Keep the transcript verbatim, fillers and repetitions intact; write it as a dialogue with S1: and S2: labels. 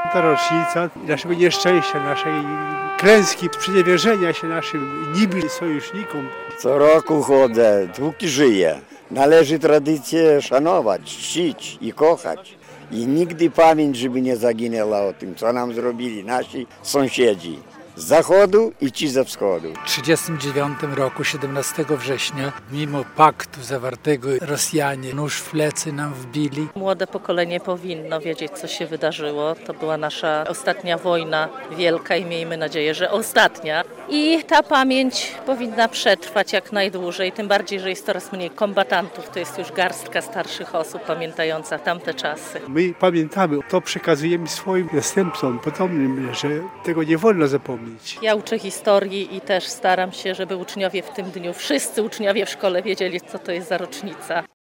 S1: Ta rocznica naszego nieszczęścia, naszej klęski, sprzeniewierzenia się naszym niby sojusznikom.
S2: Co roku chodzę, dopóki żyję. Należy tradycję szanować, czcić i kochać. I nigdy pamięć, żeby nie zaginęła o tym, co nam zrobili nasi sąsiedzi z zachodu i ci ze wschodu.
S3: W trzydziestym dziewiątym roku, siedemnastego września, mimo paktu zawartego, Rosjanie nóż w plecy nam wbili.
S4: Młode pokolenie powinno wiedzieć, co się wydarzyło. To była nasza ostatnia wojna wielka i miejmy nadzieję, że ostatnia. I ta pamięć powinna przetrwać jak najdłużej, tym bardziej, że jest coraz mniej kombatantów. To jest już garstka starszych osób pamiętająca tamte czasy.
S1: My pamiętamy, to przekazujemy swoim następcom, potomnym, że tego nie wolno zapomnieć.
S4: Ja uczę historii i też staram się, żeby uczniowie w tym dniu, wszyscy uczniowie w szkole wiedzieli, co to jest za rocznica.